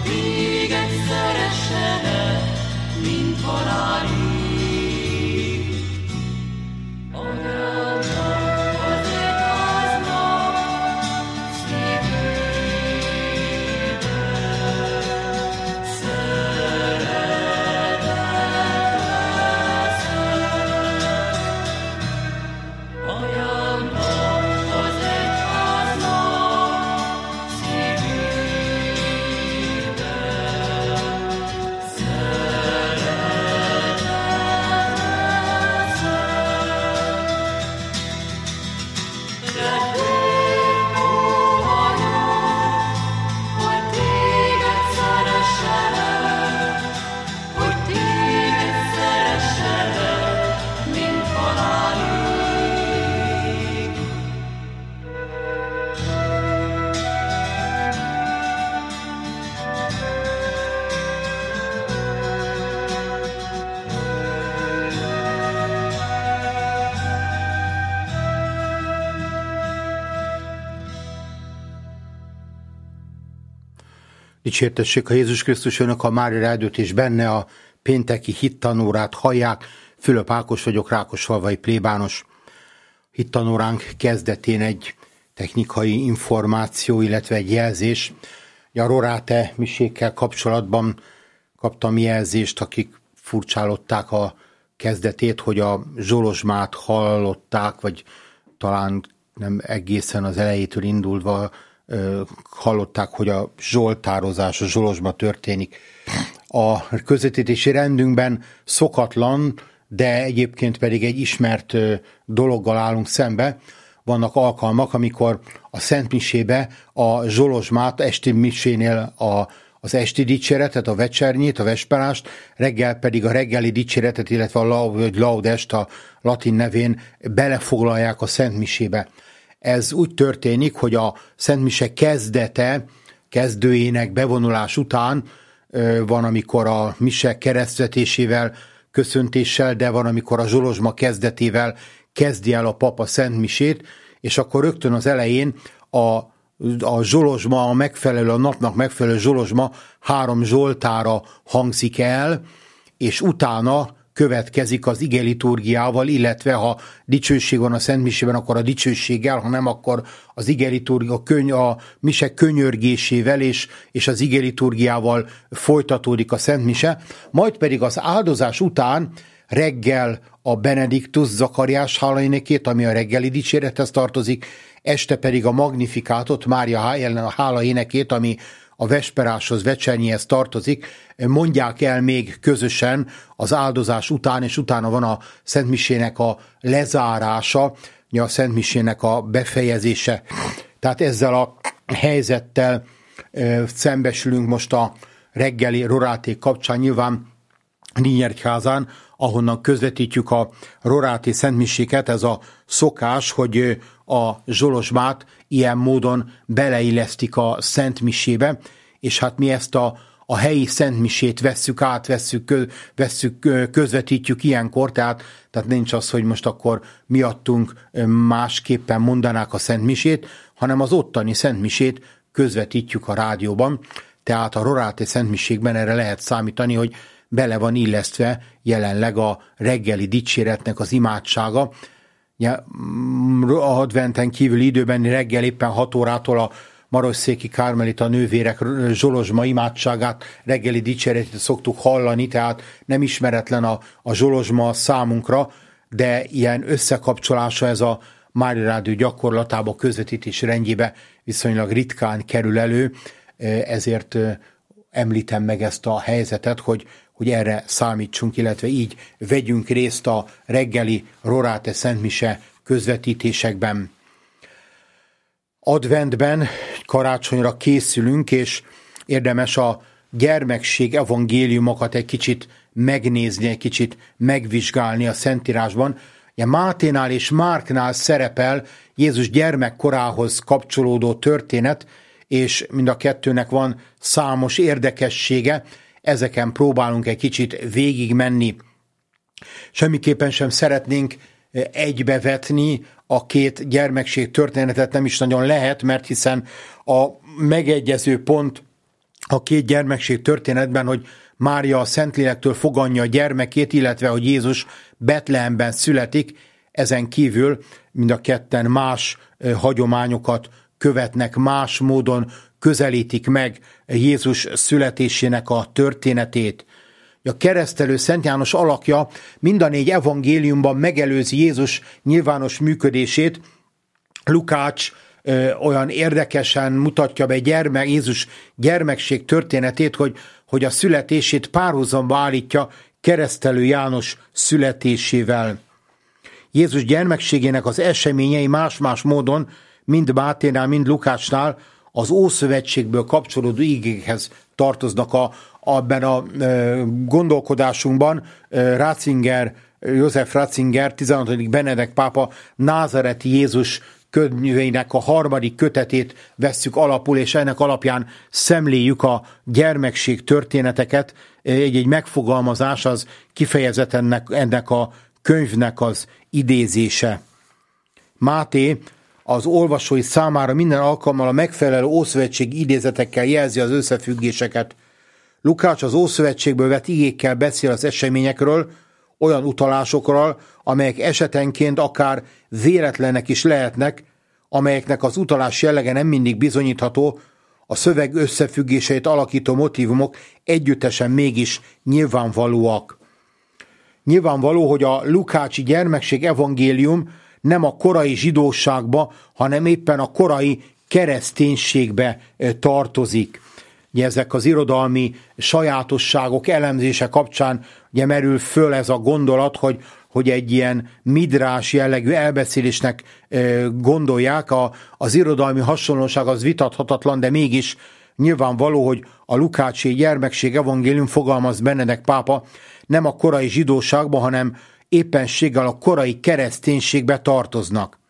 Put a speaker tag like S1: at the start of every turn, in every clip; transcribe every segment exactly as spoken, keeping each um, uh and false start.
S1: téged szeressenek, mint halálig. Atyámnak, az egyháznak szívében szeretet leszel. Atyámnak, az egyháznak szívében szeretet leszel. De én óhajom, hogy téged szeresselek, hogy téged szeresselek, mint halálig.
S2: Dicsértessék a Jézus Krisztus, önök a Mária Rádiót és benne a pénteki hittanórát hallják. Fülöp Ákos vagyok, rákosfalvai plébános. Hittanóránk kezdetén egy technikai információ, illetve egy jelzés. A Rorate misékkel kapcsolatban kaptam jelzést, akik furcsálották a kezdetét, hogy a zsolozsmát hallották, vagy talán nem egészen az elejétől indulva ö, hallották, hogy a zsoltározás, a zsolozsma történik. A közvetítési rendünkben szokatlan, de egyébként pedig egy ismert ö, dologgal állunk szembe. Vannak alkalmak, amikor a Szentmisébe a zsolozsmát, esti misénél a, az esti dicséretet, a vecsernyét, a vesperást, reggel pedig a reggeli dicséretet, illetve a laudest, a latin nevén belefoglalják a Szentmisébe. Ez úgy történik, hogy a Szentmise kezdete, kezdőjének bevonulás után ö, van, amikor a mise keresztvetésével, köszöntéssel, de van, amikor a zsolozsma kezdetével kezdi el a pap a Szentmisét, és akkor rögtön az elején a, a zsolozsma, a megfelelő, a napnak megfelelő zsolozsma három zsoltára hangzik el, és utána következik az igeliturgiával, illetve ha dicsőség van a Szentmisében, akkor a dicsőséggel, ha nem, akkor az igeliturgia, a, köny, a mise könyörgésével és, és az igeliturgiával folytatódik a Szentmise, majd pedig az áldozás után reggel a Benediktus Zakariás hálaénekét, ami a reggeli dicsérethez tartozik, este pedig a Magnifikátot, Mária hálaénekét, ami a vesperáshoz, vecsernyéhez tartozik, mondják el még közösen az áldozás után, és utána van a Szentmisének a lezárása, a Szentmisének a befejezése. Tehát ezzel a helyzettel szembesülünk most a reggeli roráték kapcsán, nyilván Nyíregyházán, ahonnan közvetítjük a roráti szentmiséket, ez a szokás, hogy a zsolozsmát ilyen módon beleillesztik a szentmisébe, és hát mi ezt a, a helyi szentmisét vesszük át, vesszük, vesszük, közvetítjük ilyenkor, tehát, tehát nincs az, hogy most akkor miattunk másképpen mondanák a szentmisét, hanem az ottani szentmisét közvetítjük a rádióban, tehát a roráti szentmiségben erre lehet számítani, hogy bele van illesztve jelenleg a reggeli dicséretnek az imádsága. A adventen kívüli időben reggel éppen hat órától a marosszéki kármelita nővérek zsolozsma imádságát, reggeli dicséretét szoktuk hallani, tehát nem ismeretlen a, a zsolozsma számunkra, de ilyen összekapcsolása ez a Mária Rádió gyakorlatába, közvetítés rendjébe viszonylag ritkán kerül elő, ezért említem meg ezt a helyzetet, hogy hogy erre számítsunk, illetve így vegyünk részt a reggeli Rorate Szentmise közvetítésekben. Adventben, karácsonyra készülünk, és érdemes a gyermekség evangéliumokat egy kicsit megnézni, egy kicsit megvizsgálni a Szentírásban. Ugye Máténál és Márknál szerepel Jézus gyermekkorához kapcsolódó történet, és mind a kettőnek van számos érdekessége, ezeken próbálunk egy kicsit végigmenni. Semmiképpen sem szeretnénk egybevetni a két gyermekség történetet, nem is nagyon lehet, mert hiszen a megegyező pont a két gyermekség történetben, hogy Mária a Szentlélektől foganja a gyermekét, illetve hogy Jézus Betlehemben születik, ezen kívül mind a ketten más hagyományokat követnek, más módon közelítik meg Jézus születésének a történetét. A keresztelő Szent János alakja mind a négy evangéliumban megelőzi Jézus nyilvános működését. Lukács ö, olyan érdekesen mutatja be gyermek, Jézus gyermekség történetét, hogy, hogy a születését párhuzamba állítja keresztelő János születésével. Jézus gyermekségének az eseményei más-más módon, mind Máténál, mind Lukácsnál az Ószövetségből kapcsolódó igékhez tartoznak. A, abban a e, gondolkodásunkban e, Ratzinger, József Ratzinger, tizenhatodik Benedek pápa názareti Jézus könyvének a harmadik kötetét vesszük alapul, és ennek alapján szemléljük a gyermekség történeteket. Egy-egy megfogalmazás az kifejezetten ennek, ennek a könyvnek az idézése. Máté az olvasói számára minden alkalommal a megfelelő Ószövetség idézetekkel jelzi az összefüggéseket. Lukács az Ószövetségből vett igékkel beszél az eseményekről, olyan utalásokról, amelyek esetenként akár véletlenek is lehetnek, amelyeknek az utalás jellege nem mindig bizonyítható, a szöveg összefüggéseit alakító motívumok együttesen mégis nyilvánvalóak. Nyilvánvaló, hogy a lukácsi gyermekség evangélium nem a korai zsidóságba, hanem éppen a korai kereszténységbe tartozik. Ugye ezek az irodalmi sajátosságok elemzése kapcsán ugye merül föl ez a gondolat, hogy, hogy egy ilyen midrás jellegű elbeszélésnek gondolják. A, az irodalmi hasonlóság az vitathatatlan, de mégis nyilvánvaló, hogy a lukácsi gyermekség evangélium, fogalmaz Benedek pápa, nem a korai zsidóságba, hanem éppenséggel a korai kereszténységbe tartoznak.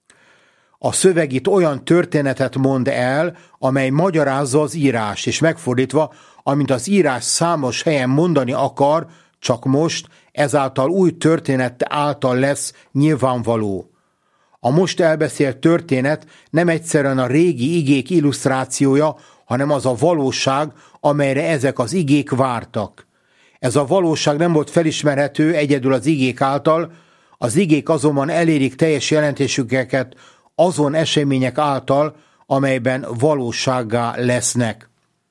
S2: A szöveg itt olyan történetet mond el, amely magyarázza az írás, és megfordítva, amint az írás számos helyen mondani akar, csak most ezáltal új történet által lesz nyilvánvaló. A most elbeszélt történet nem egyszerűen a régi igék illusztrációja, hanem az a valóság, amelyre ezek az igék vártak. Ez a valóság nem volt felismerhető egyedül az igék által, az igék azonban elérik teljes jelentésüket azon események által, amelyben valósággá lesznek.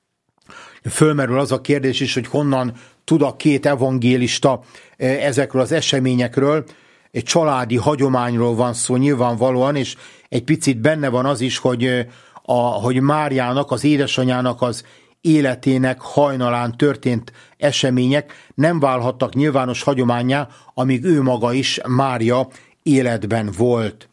S2: Fölmerül az a kérdés is, hogy honnan tud a két evangélista ezekről az eseményekről. Egy családi hagyományról van szó nyilvánvalóan, és egy picit benne van az is, hogy, a, hogy Máriának, az édesanyjának az életének hajnalán történt események nem válhattak nyilvános hagyománnyá, amíg ő maga is, Mária, életben volt.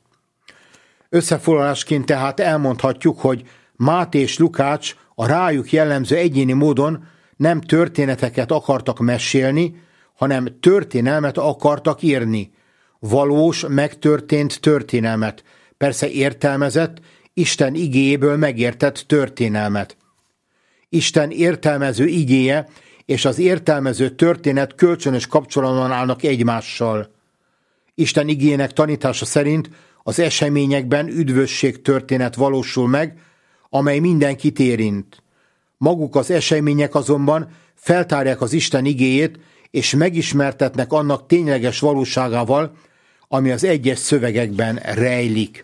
S2: Összefoglalásként tehát elmondhatjuk, hogy Máté és Lukács a rájuk jellemző egyéni módon nem történeteket akartak mesélni, hanem történelmet akartak írni. Valós, megtörtént történelmet. Persze értelmezett, Isten igéjéből megértett történelmet. Isten értelmező igéje és az értelmező történet kölcsönös kapcsolatban állnak egymással. Isten igéjének tanítása szerint az eseményekben üdvösség történet valósul meg, amely mindenkit érint. Maguk az események azonban feltárják az Isten igéjét, és megismertetnek annak tényleges valóságával, ami az egyes szövegekben rejlik.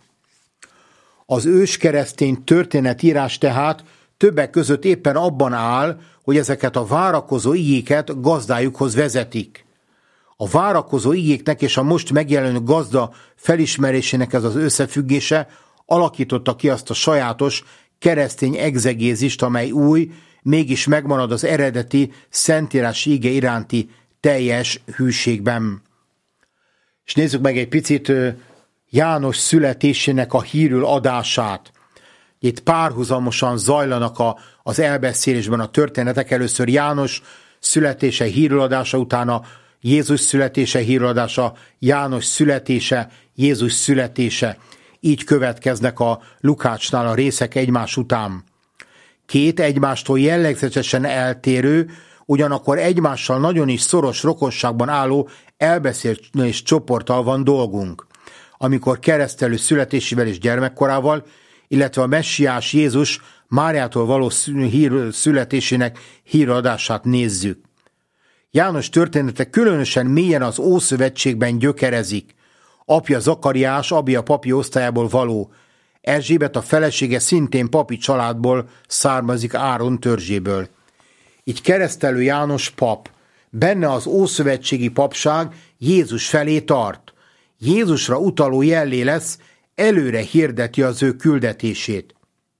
S2: Az őskeresztény történetírás tehát többek között éppen abban áll, hogy ezeket a várakozó igéket gazdájukhoz vezetik. A várakozó igéknek és a most megjelenő gazda felismerésének ez az összefüggése alakította ki azt a sajátos keresztény egzegézist, amely új, mégis megmarad az eredeti szentírás íge iránti teljes hűségben. És nézzük meg egy picit János születésének a hírül adását. Itt párhuzamosan zajlanak a, az elbeszélésben a történetek. Először János születése, hírül adása, utána Jézus születése, hírül adása, János születése, Jézus születése. Így következnek a Lukácsnál a részek egymás után. Két egymástól jellegzetesen eltérő, ugyanakkor egymással nagyon is szoros rokonságban álló elbeszélés csoporttal van dolgunk, amikor keresztelő születésével és gyermekkorával, illetve a messiás Jézus Máriától való hír, születésének híradását nézzük. János története különösen mélyen az Ószövetségben gyökerezik. Apja Zakariás, Abia papi osztályából való. Erzsébet a felesége szintén papi családból származik, Áron törzséből. Így keresztelő János pap. Benne az ószövetségi papság Jézus felé tart. Jézusra utaló jellé lesz, előre hirdeti az ő küldetését.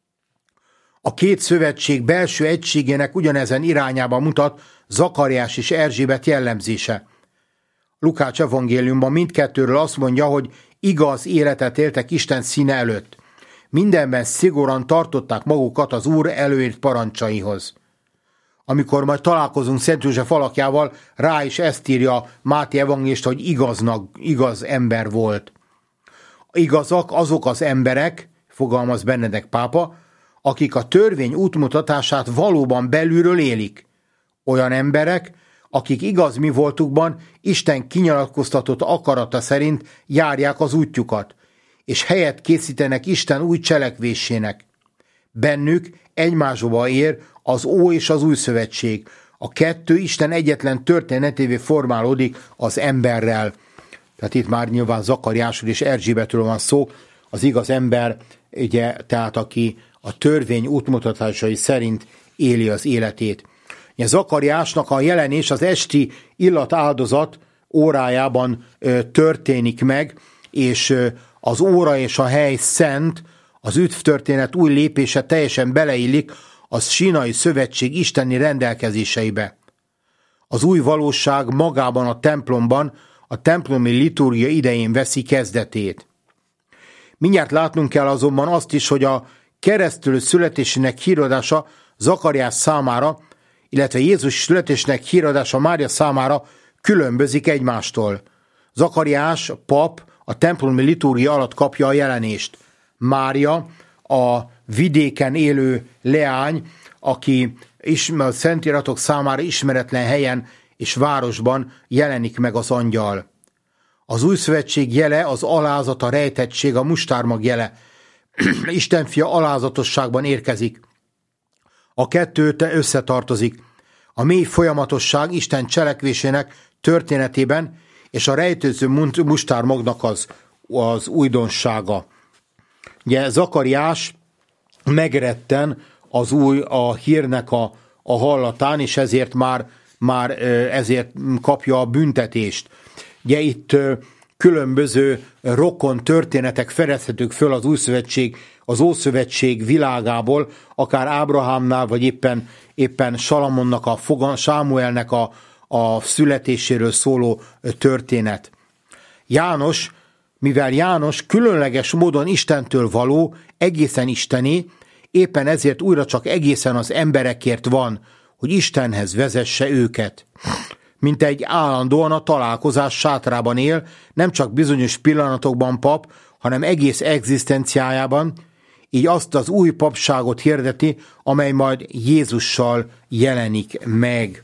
S2: A két szövetség belső egységének ugyanezen irányába mutat Zakariás és Erzsébet jellemzése. Lukács evangéliumban mindkettőről azt mondja, hogy igaz életet éltek Isten színe előtt. Mindenben szigorúan tartották magukat az Úr előírt parancsaihoz. Amikor majd találkozunk Szent József alakjával, rá is ezt írja Máté evangélista, hogy igaznak, igaz ember volt. Igazak azok az emberek, fogalmaz Benedek pápa, akik a törvény útmutatását valóban belülről élik. Olyan emberek, akik igaz mi voltukban Isten kinyilatkoztatott akarata szerint járják az útjukat, és helyet készítenek Isten új cselekvésének. Bennük egymásba ér az Ó és az Új Szövetség. A kettő Isten egyetlen történetévé formálódik az emberrel. Tehát itt már nyilván Zakariásról és Erzsébetről van szó, az igaz ember, ugye, tehát aki a törvény útmutatásai szerint éli az életét. Ugye, Zakariásnak a jelenés az esti illatáldozat órájában ö, történik meg, és ö, az óra és a hely szent, az üdvtörténet új lépése teljesen beleillik a sínai szövetség isteni rendelkezéseibe. Az új valóság magában a templomban, a templomi liturgia idején veszi kezdetét. Mindjárt látnunk kell azonban azt is, hogy a keresztülő születésének híradása Zakariás számára, illetve Jézus születésének híradása Mária számára különbözik egymástól. Zakariás, pap, a templomi liturgia alatt kapja a jelenést. Mária, a vidéken élő leány, aki a szentiratok számára ismeretlen helyen és városban jelenik meg az angyal. Az új szövetség jele az alázat, a rejtettség, a mustármag jele. Isten fia alázatosságban érkezik. A kettő összetartozik. A mély folyamatosság Isten cselekvésének történetében és a rejtőző mustármagnak az, az újdonsága. Ugye Zakariás megretten az új, a hírnek a, a hallatán, és ezért már, már ezért kapja a büntetést. Ugye itt különböző rokon történetek fedezhetők föl az új szövetség, az Ószövetség világából, akár Ábrahámnál, vagy éppen, éppen Salamonnak, a fogan, Sámuelnek a, a születéséről szóló történet. János, mivel János különleges módon Istentől való, egészen isteni, éppen ezért újra csak egészen az emberekért van, hogy Istenhez vezesse őket. Mint egy állandóan a találkozás sátrában él, nem csak bizonyos pillanatokban pap, hanem egész egzisztenciájában, így azt az új papságot hirdeti, amely majd Jézussal jelenik meg.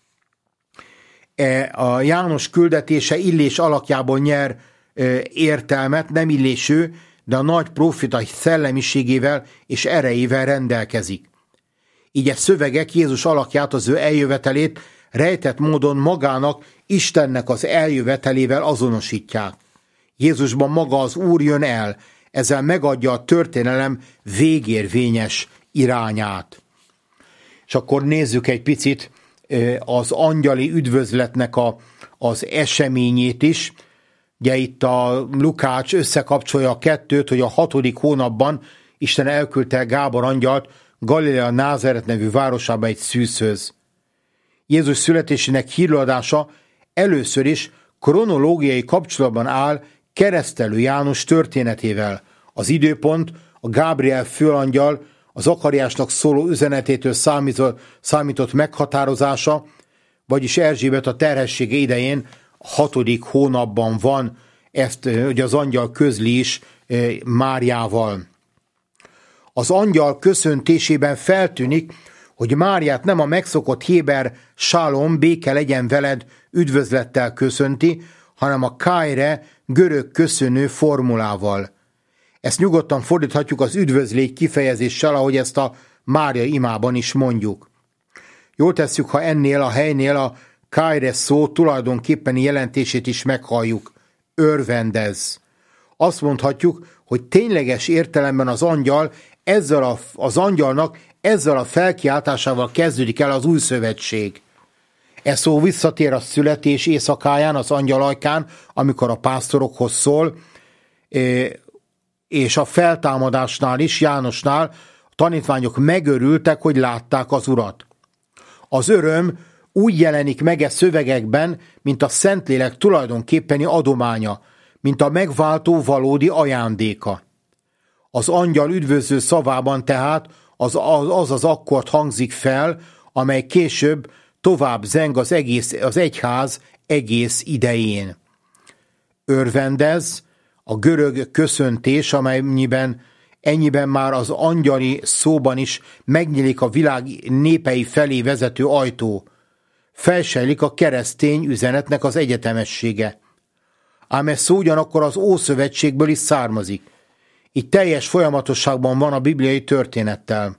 S2: A János küldetése illés alakjából nyer értelmet, nem illésű, de a nagy prófita szellemiségével és erejével rendelkezik. Így a szövegek Jézus alakját, az ő eljövetelét rejtett módon magának, Istennek az eljövetelével azonosítják. Jézusban maga az Úr jön el, ezzel megadja a történelem végérvényes irányát. És akkor nézzük egy picit az angyali üdvözletnek a, az eseményét is. Ugye itt a Lukács összekapcsolja a kettőt, hogy a hatodik hónapban Isten elküldte Gábor angyalt Galilea Názáret nevű városába egy szűzhöz. Jézus születésének hírladása először is kronológiai kapcsolatban áll Keresztelő János történetével. Az időpont a Gábriel főangyal az Zakariásnak szóló üzenetétől számított, számított meghatározása, vagyis Erzsébet a terhessége idején hatodik hónapban van, ezt ugye az angyal közli is Máriával. Az angyal köszöntésében feltűnik, hogy Máriát nem a megszokott héber sálom, béke legyen veled üdvözlettel köszönti, hanem a kájre görög köszönő formulával. Ezt nyugodtan fordíthatjuk az üdvözlégy kifejezéssel, ahogy ezt a Mária imában is mondjuk. Jól tesszük, ha ennél a helynél a kájre szó tulajdonképpeni jelentését is meghalljuk. Örvendezz. Azt mondhatjuk, hogy tényleges értelemben az angyal ezzel a, az angyalnak ezzel a felkiáltásával kezdődik el az új szövetség. E szó visszatér a születés éjszakáján, az angyal ajkán, amikor a pásztorokhoz szól, és a feltámadásnál is, Jánosnál a tanítványok megörültek, hogy látták az Urat. Az öröm úgy jelenik meg e szövegekben, mint a Szentlélek tulajdonképpeni adománya, mint a megváltó valódi ajándéka. Az angyal üdvözlő szavában tehát az az, az, az akkord hangzik fel, amely később tovább zeng az, egész, az egyház egész idején. Örvendezz, a görög köszöntés, amelyben ennyiben már az angyali szóban is megnyílik a világ népei felé vezető ajtó. Felsejlik a keresztény üzenetnek az egyetemessége. Ám ez szó ugyanakkor az Ószövetségből is származik. Így teljes folyamatosságban van a bibliai történettel.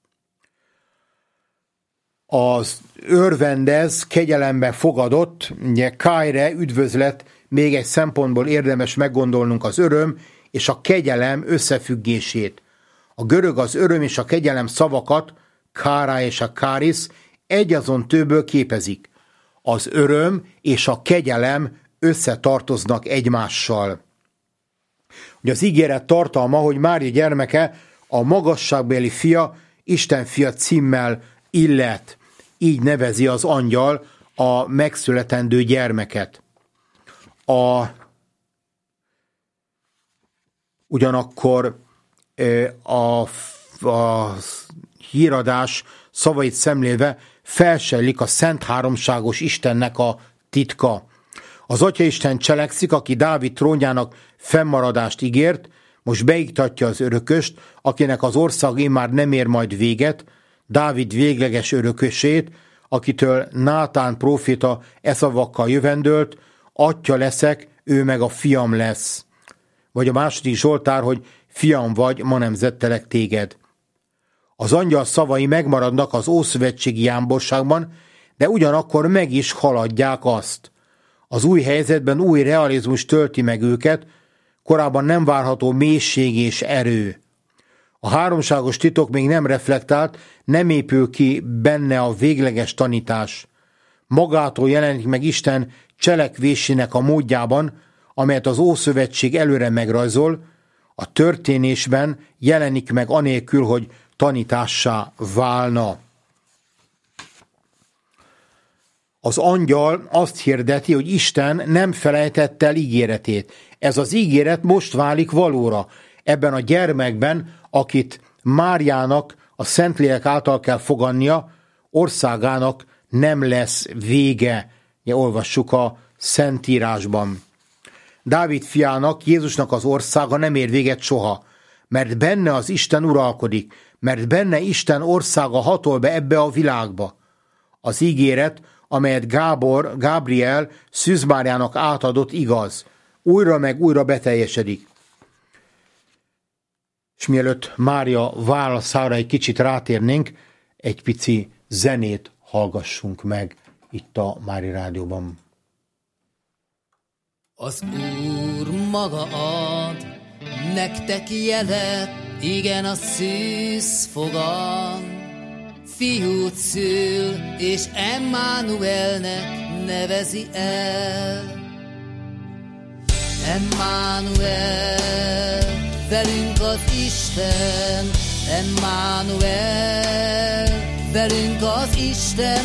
S2: Az örvendez, kegyelembe fogadott, ugye kájre, üdvözlet, még egy szempontból érdemes meggondolnunk az öröm és a kegyelem összefüggését. A görög az öröm és a kegyelem szavakat, kára és a káris, egyazon tőből képezik. Az öröm és a kegyelem összetartoznak egymással. Ugye az ígéret tartalma, hogy Mária gyermeke a magasságbeli fia, Isten fia címmel illet. Így nevezi az angyal a megszületendő gyermeket. A, ugyanakkor a, a híradás szavait szemlélve felsejlik a Szent Háromságos Istennek a titka. Az Atyaisten cselekszik, aki Dávid trónjának fennmaradást ígért, most beiktatja az örököst, akinek az ország immár nem ér majd véget, Dávid végleges örökösét, akitől Nátán próféta e szavakkal jövendölt, atya leszek, ő meg a fiam lesz. Vagy a második Zsoltár, hogy fiam vagy, ma nemzettelek téged. Az angyal szavai megmaradnak az ószövetségi jámborságban, de ugyanakkor meg is haladják azt. Az új helyzetben új realizmus tölti meg őket, korábban nem várható mélység és erő. A háromságos titok még nem reflektált, nem épül ki benne a végleges tanítás. Magától jelenik meg Isten cselekvésének a módjában, amelyet az Ószövetség előre megrajzol, a történésben jelenik meg anélkül, hogy tanítássá válna. Az angyal azt hirdeti, hogy Isten nem felejtette el ígéretét. Ez az ígéret most válik valóra. Ebben a gyermekben, akit Máriának a Szentlélek által kell fogadnia, országának nem lesz vége. Ja, olvassuk a Szentírásban. Dávid fiának, Jézusnak az országa nem ér véget soha, mert benne az Isten uralkodik, mert benne Isten országa hatol be ebbe a világba. Az ígéret, amelyet Gábor, Gábriel Szűz Máriának átadott, igaz. Újra meg újra beteljesedik. És mielőtt Mária válaszára egy kicsit rátérnénk, egy pici zenét hallgassunk meg itt a Mária Rádióban.
S3: Az Úr maga ad nektek jelet, igen, a szűz fogad. Fiút szül, és Emmanuelnek nevezi el. Emmanuel, velünk az Isten, Emmanuel, velünk az Isten,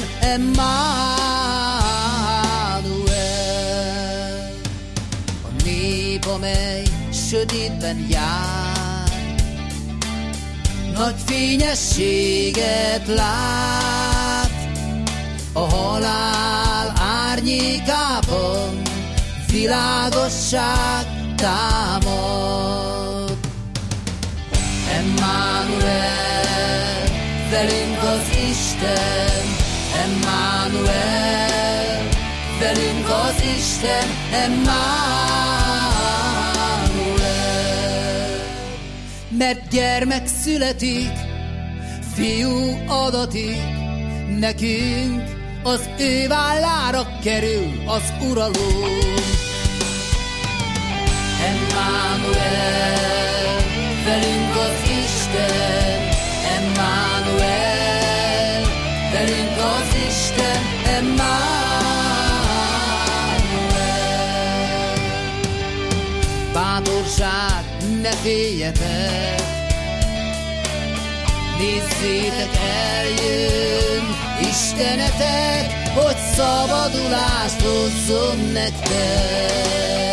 S3: Emmanuel. A nép, amely sötétben jár, nagy fényességet lát, a halál árnyékában világosság támad. Emmanuel, velünk az Isten, Emmanuel, velünk az Isten, Emmanuel. Mert gyermek születik, fiú adatik nekünk, az ő vállára kerül az uralom. Emmanuel, velünk az Isten, Emmanuel, velünk az Isten, Emmanuel. Bátorság, ne féljetek, nézzétek, eljön Istenetek, hogy szabadulást hozzon nektek.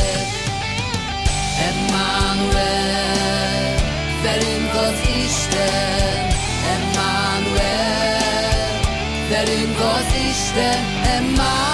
S3: Emmanuel, velünk az Isten, Emmanuel, velünk az Isten, Emmanuel.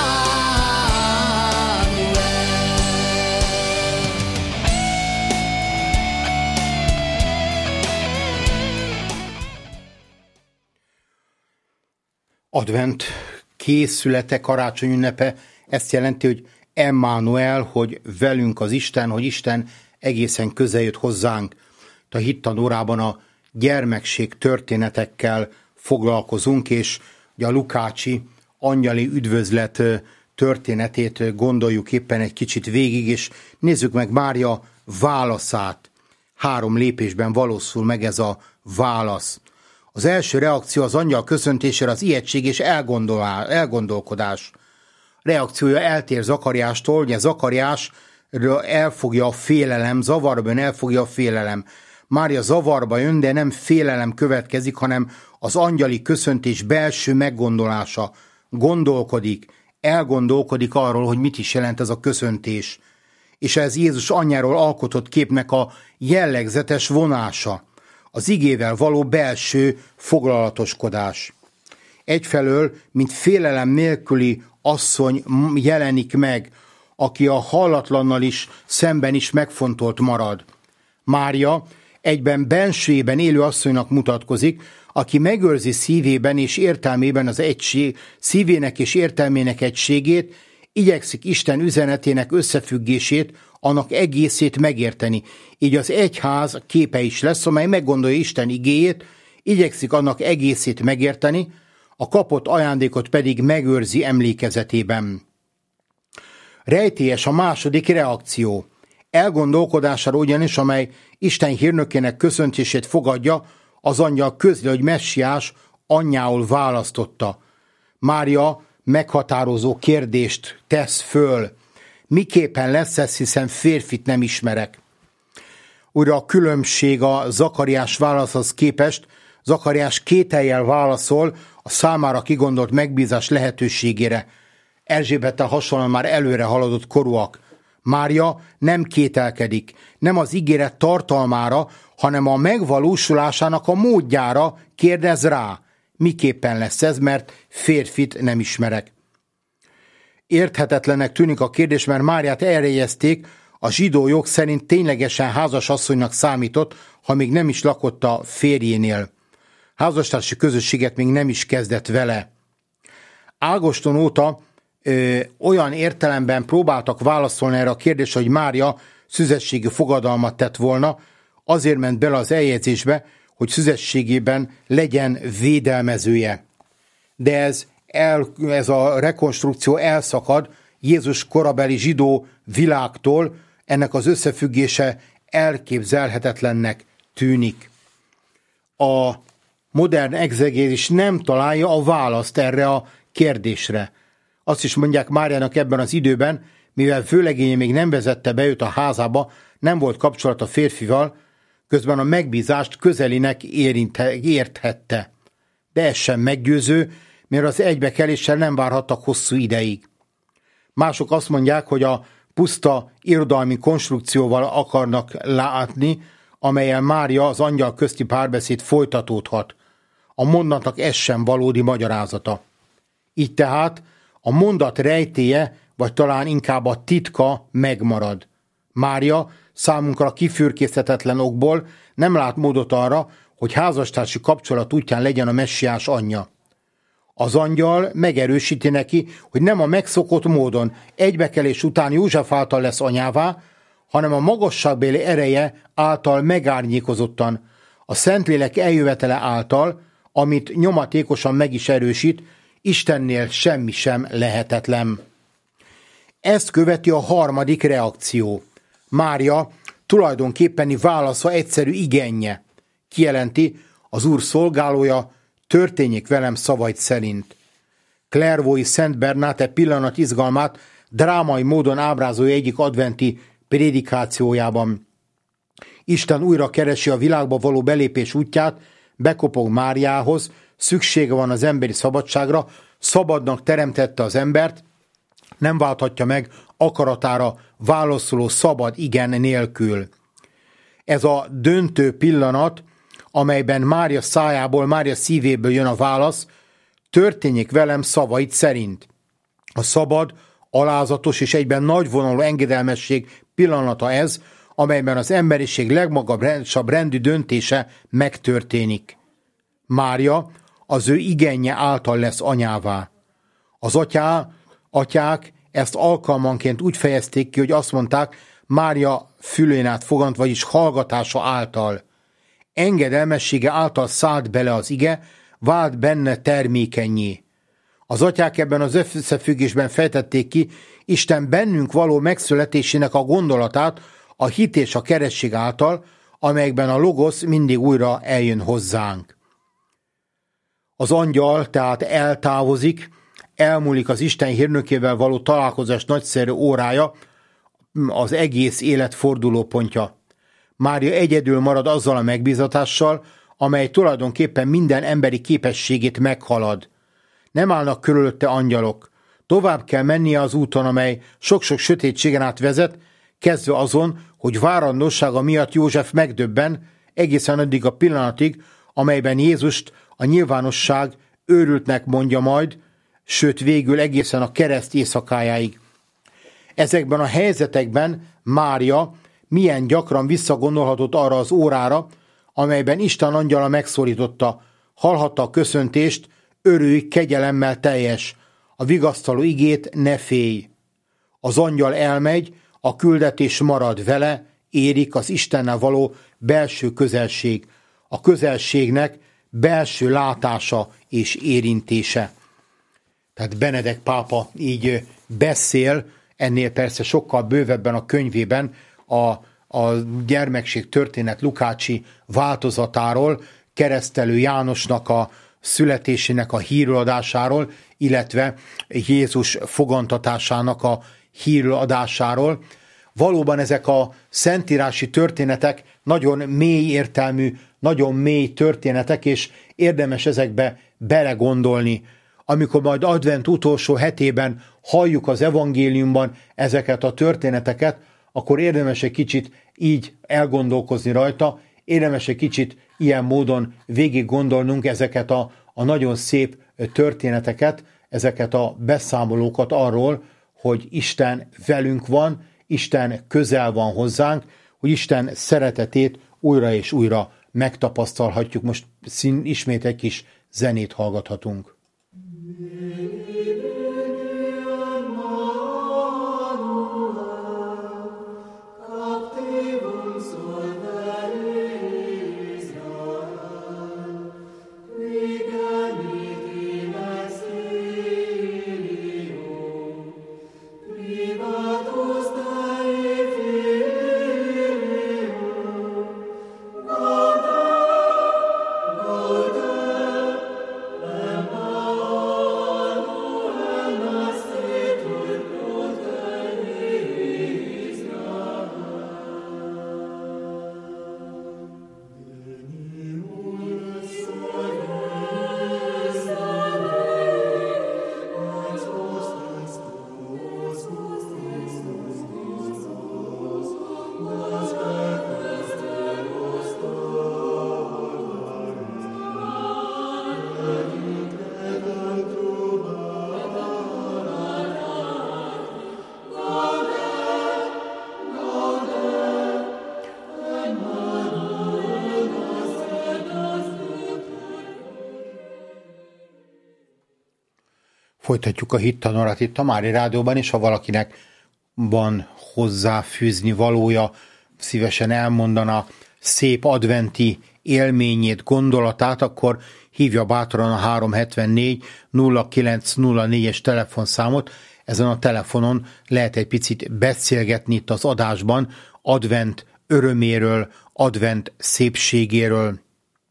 S2: Advent készülete, karácsony ünnepe ezt jelenti, hogy Emmanuel, hogy velünk az Isten, hogy Isten egészen közel jött hozzánk. A hittanórában a gyermekség történetekkel foglalkozunk, és a lukácsi angyali üdvözlet történetét gondoljuk éppen egy kicsit végig, és nézzük meg Mária válaszát. Három lépésben valósul meg ez a válasz. Az első reakció az angyal köszöntésére az ijegység és elgondolkodás. Reakciója eltér Zakariástól, ugye Zakariás elfogja a félelem, zavarban elfogja a félelem. Mária zavarba jön, de nem félelem következik, hanem az angyali köszöntés belső meggondolása. Gondolkodik, elgondolkodik arról, hogy mit is jelent ez a köszöntés. És ez Jézus anyjáról alkotott képnek a jellegzetes vonása. Az igével való belső foglalatoskodás. Egyfelől, mint félelem nélküli asszony jelenik meg, aki a hallatlannal is szemben is megfontolt marad. Mária egyben bensőjében élő asszonynak mutatkozik, aki megőrzi szívében és értelmében az egység, szívének és értelmének egységét, igyekszik Isten üzenetének összefüggését, annak egészét megérteni. Így az egyház képe is lesz, amely meggondolja Isten igéjét, igyekszik annak egészét megérteni, a kapott ajándékot pedig megőrzi emlékezetében. Rejtélyes a második reakció. Elgondolkodására ugyanis, amely Isten hírnökének köszöntését fogadja, az angyal közli, hogy Messiás anyjául választotta. Mária meghatározó kérdést tesz föl. Miképpen lesz ez, hiszen férfit nem ismerek? Újra a különbség a Zakariás válaszhoz képest. Zakariás kétellyel válaszol a számára kigondolt megbízás lehetőségére. Erzsébettel hasonlóan már előre haladott korúak. Mária nem kételkedik, nem az ígéret tartalmára, hanem a megvalósulásának a módjára kérdez rá. Miképpen lesz ez, mert férfit nem ismerek. Érthetetlennek tűnik a kérdés, mert Máriát elrejezték, a zsidó jog szerint ténylegesen házasasszonynak számított, ha még nem is lakott a férjénél. Házastársi közösséget még nem is kezdett vele. Ágoston óta ö, olyan értelemben próbáltak válaszolni erre a kérdésre, hogy Mária szüzességi fogadalmat tett volna, azért ment bele az eljegyzésbe, hogy szüzességében legyen védelmezője. De ez, el, ez a rekonstrukció elszakad Jézus korabeli zsidó világtól, ennek az összefüggése elképzelhetetlennek tűnik. A modern egzegézis nem találja a választ erre a kérdésre. Azt is mondják Máriának ebben az időben, mivel főlegénye még nem vezette be őt a házába, nem volt kapcsolat a férfival, közben a megbízást közelinek érinte, érthette. De ez sem meggyőző, mert az egybekeléssel nem várhattak hosszú ideig. Mások azt mondják, hogy a puszta irodalmi konstrukcióval akarnak látni, amelyen Mária az angyal közti párbeszéd folytatódhat. A mondatnak ez sem valódi magyarázata. Így tehát a mondat rejtélye, vagy talán inkább a titka megmarad. Mária számunkra kifürkészhetetlen okból nem lát módot arra, hogy házastársi kapcsolat útján legyen a Messiás anyja. Az angyal megerősíti neki, hogy nem a megszokott módon egybekelés után József által lesz anyává, hanem a magasságbéli ereje által megárnyékozottan, a Szentlélek eljövetele által, amit nyomatékosan meg is erősít, Istennél semmi sem lehetetlen. Ezt követi a harmadik reakció. Mária tulajdonképpeni válasza egyszerű igenje. Kijelenti, az Úr szolgálója, történjék velem szavaid szerint. Clairvaux-i Szent Bernát e pillanat izgalmát drámai módon ábrázolja egyik adventi prédikációjában. Isten újra keresi a világba való belépés útját, bekopog Máriához, szüksége van az emberi szabadságra, szabadnak teremtette az embert, nem válthatja meg akaratára válaszoló szabad igen nélkül. Ez a döntő pillanat, amelyben Mária szájából, Mária szívéből jön a válasz, történjék velem szavaid szerint. A szabad, alázatos és egyben nagyvonalú engedelmesség pillanata ez, amelyben az emberiség legmagasabb rendű döntése megtörténik. Mária az ő igenje által lesz anyává. Az atyá, atyák ezt alkalmanként úgy fejezték ki, hogy azt mondták, Mária fülén át fogant, vagyis hallgatása által. Engedelmessége által szállt bele az ige, vált benne termékenyé. Az atyák ebben az összefüggésben fejtették ki Isten bennünk való megszületésének a gondolatát a hit és a keresztség által, amelyekben a logosz mindig újra eljön hozzánk. Az angyal tehát eltávozik, elmúlik az Isten hírnökével való találkozás nagyszerű órája, az egész élet fordulópontja. Mária egyedül marad azzal a megbízatással, amely tulajdonképpen minden emberi képességét meghalad. Nem állnak körülötte angyalok. Tovább kell mennie az úton, amely sok-sok sötétségen át vezet, kezdve azon, hogy várandósága miatt József megdöbben, egészen addig a pillanatig, amelyben Jézust a nyilvánosság őrültnek mondja majd, sőt végül egészen a kereszt éjszakájáig. Ezekben a helyzetekben Mária milyen gyakran visszagondolhatott arra az órára, amelyben Isten angyala megszólította, hallhatta a köszöntést, örülj, kegyelemmel teljes, a vigasztaló igét ne félj. Az angyal elmegy, a küldetés marad vele, érik az Istennel való belső közelség, a közelségnek belső látása és érintése. Tehát Benedek pápa így beszél, ennél persze sokkal bővebben a könyvében a, a gyermekség történet Lukácsi változatáról, Keresztelő Jánosnak a születésének a híradásáról, illetve Jézus fogantatásának a híradásáról. Valóban ezek a szentírási történetek nagyon mély értelmű, nagyon mély történetek, és érdemes ezekbe belegondolni. Amikor majd advent utolsó hetében halljuk az evangéliumban ezeket a történeteket, akkor érdemes egy kicsit így elgondolkozni rajta, érdemes egy kicsit ilyen módon végig gondolnunk ezeket a, a nagyon szép történeteket, ezeket a beszámolókat arról, hogy Isten velünk van, Isten közel van hozzánk, hogy Isten szeretetét újra és újra megtapasztalhatjuk. Most szín, ismét egy kis zenét hallgathatunk. Folytatjuk a hittanórát itt a Mária Rádióban, és ha valakinek van hozzáfűzni valója, szívesen elmondana, szép adventi élményét, gondolatát, akkor hívja bátran a három hetvennégy nulla kilenc nulla négyes telefonszámot. Ezen a telefonon lehet egy picit beszélgetni itt az adásban advent öröméről, advent szépségéről.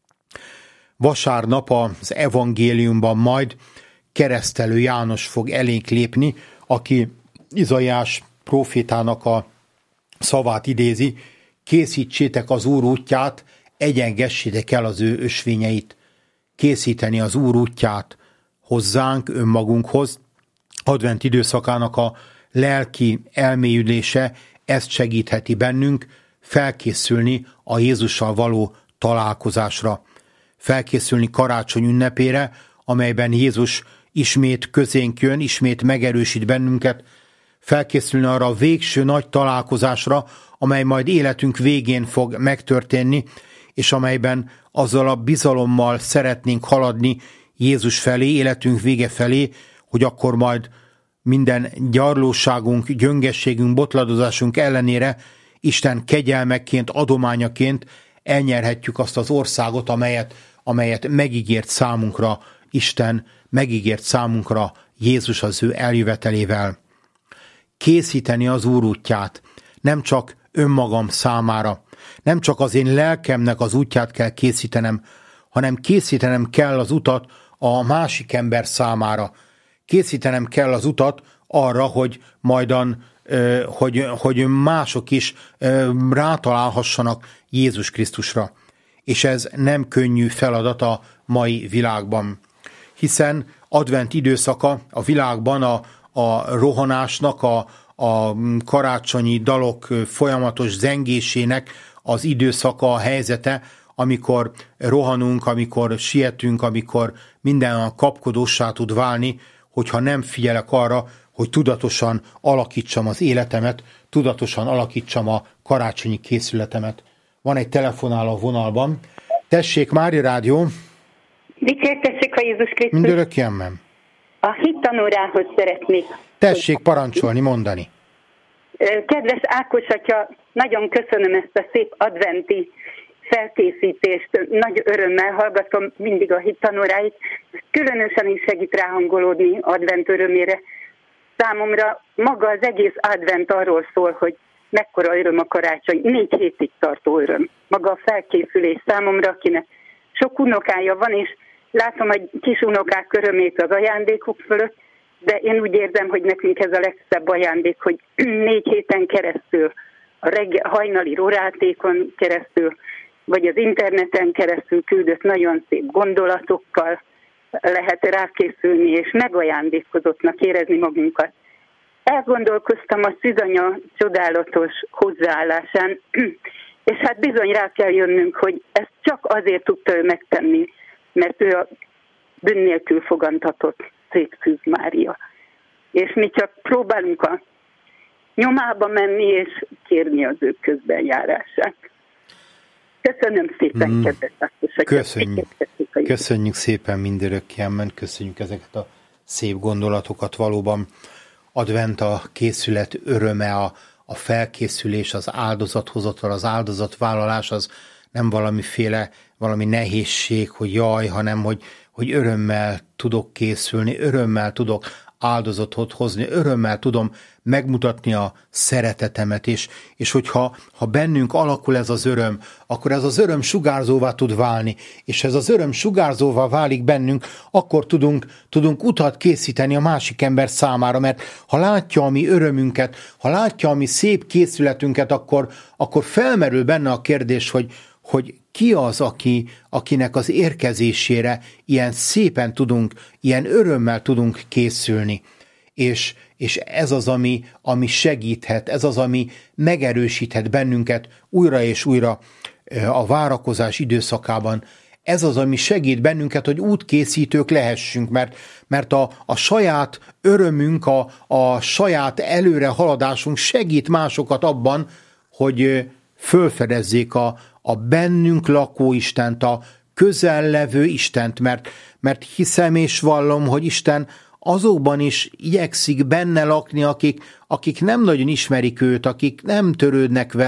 S2: Vasárnap az evangéliumban majd Keresztelő János fog elénk lépni, aki Izaiás prófétának a szavát idézi: készítsétek az Úr útját, egyengessétek el az ő ösvényeit. Készíteni az Úr útját hozzánk, önmagunkhoz, advent időszakának a lelki elmélyülése, ezt segítheti bennünk felkészülni a Jézussal való találkozásra, felkészülni karácsony ünnepére, amelyben Jézus ismét közénk jön, ismét megerősít bennünket, felkészülni arra a végső nagy találkozásra, amely majd életünk végén fog megtörténni, és amelyben azzal a bizalommal szeretnénk haladni Jézus felé, életünk vége felé, hogy akkor majd minden gyarlóságunk, gyöngességünk, botladozásunk ellenére Isten kegyelmeként, adományaként elnyerhetjük azt az országot, amelyet, amelyet megígért számunkra Isten, megígért számunkra Jézus az ő eljövetelével. Készíteni az Úr útját, nem csak önmagam számára, nem csak az én lelkemnek az útját kell készítenem, hanem készítenem kell az utat a másik ember számára. Készítenem kell az utat arra, hogy majdan, hogy, hogy mások is rátalálhassanak Jézus Krisztusra. És ez nem könnyű feladat a mai világban. Hiszen advent időszaka a világban a, a rohanásnak, a, a karácsonyi dalok folyamatos zengésének az időszaka, a helyzete, amikor rohanunk, amikor sietünk, amikor minden a kapkodóssá tud válni, hogyha nem figyelek arra, hogy tudatosan alakítsam az életemet, tudatosan alakítsam a karácsonyi készületemet. Van egy telefonáló vonalban. Tessék, Mária Rádió!
S4: Dicsértessék a Jézus Krisztus!
S2: Mindörökképpen.
S4: A hittanórához szeretnék.
S2: Tessék parancsolni, mondani.
S4: Kedves Ákos atya, nagyon köszönöm ezt a szép adventi felkészítést. Nagy örömmel hallgatom mindig a hittanóráit. Különösen is segít ráhangolódni advent örömére. Számomra maga az egész advent arról szól, hogy mekkora öröm a karácsony. Négy hétig tartó öröm. Maga a felkészülés számomra, akinek sok unokája van, és látom a kis unokák örömét az ajándékuk fölött, de én úgy érzem, hogy nekünk ez a legszebb ajándék, hogy négy héten keresztül, a reggel, hajnali rórátékon keresztül, vagy az interneten keresztül küldött nagyon szép gondolatokkal lehet rákészülni, és megajándékozottnak érezni magunkat. Elgondolkoztam a szűzanya csodálatos hozzáállásán, és hát bizony rá kell jönnünk, hogy ezt csak azért tudta ő megtenni, mert ő a bűn nélkül fogantatott szép Szűz Mária. És mi csak próbálunk a nyomába menni, és kérni az ő közbenjárását. Köszönöm szépen, mm. kedves Ákos atya.
S2: Köszönjük. Köszönjük szépen mindörökképpen, köszönjük ezeket a szép gondolatokat. Valóban advent a készület öröme, a, a felkészülés, az áldozathozatal, az áldozatvállalás, az nem valamiféle, valami nehézség, hogy jaj, hanem hogy, hogy örömmel tudok készülni, örömmel tudok áldozatot hozni, örömmel tudom megmutatni a szeretetemet, és, és hogyha ha bennünk alakul ez az öröm, akkor ez az öröm sugárzóvá tud válni, és ez az öröm sugárzóvá válik bennünk, akkor tudunk, tudunk utat készíteni a másik ember számára, mert ha látja a mi örömünket, ha látja a mi szép készületünket, akkor, akkor felmerül benne a kérdés, hogy, hogy ki az, aki, akinek az érkezésére ilyen szépen tudunk, ilyen örömmel tudunk készülni. És, és ez az, ami, ami segíthet, ez az, ami megerősíthet bennünket újra és újra a várakozás időszakában. Ez az, ami segít bennünket, hogy útkészítők lehessünk, mert, mert a, a saját örömünk, a, a saját előre haladásunk segít másokat abban, hogy fölfedezzék a, a bennünk lakó Istent, a közellevő Istent, mert, mert hiszem és vallom, hogy Isten azokban is igyekszik benne lakni, akik, akik nem nagyon ismerik őt, akik nem törődnek vele,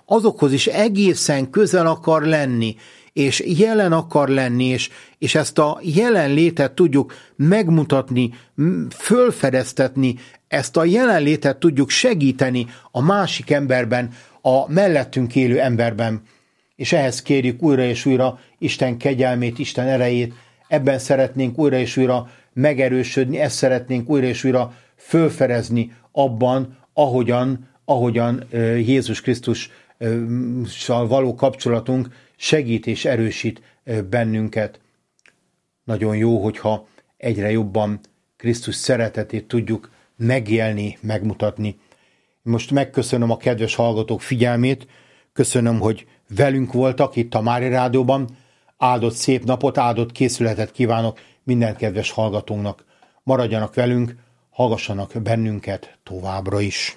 S2: azokhoz is egészen közel akar lenni, és jelen akar lenni, és, és ezt a jelenlétet tudjuk megmutatni, fölfedeztetni, ezt a jelenlétet tudjuk segíteni a másik emberben, a mellettünk élő emberben. És ehhez kérjük újra és újra Isten kegyelmét, Isten erejét, ebben szeretnénk újra és újra megerősödni, ezt szeretnénk újra és újra fölfedezni abban, ahogyan, ahogyan Jézus Krisztussal való kapcsolatunk segít és erősít bennünket. Nagyon jó, hogyha egyre jobban Krisztus szeretetét tudjuk megélni, megmutatni. Most megköszönöm a kedves hallgatók figyelmét, köszönöm, hogy velünk voltak itt a Mária Rádióban, áldott szép napot, áldott készületet kívánok minden kedves hallgatónknak. Maradjanak velünk, hallgassanak bennünket továbbra is.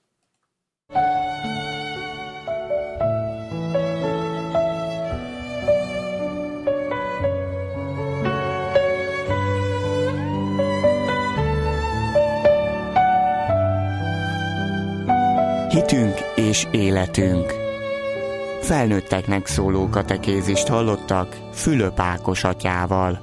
S5: Hitünk és életünk. Felnőtteknek szóló katekézist hallottak Fülöp Ákos atyával.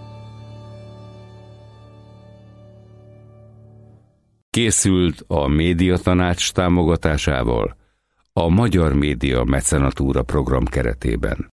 S6: Készült a Médiatanács támogatásával a Magyar Média Mecenatúra program keretében.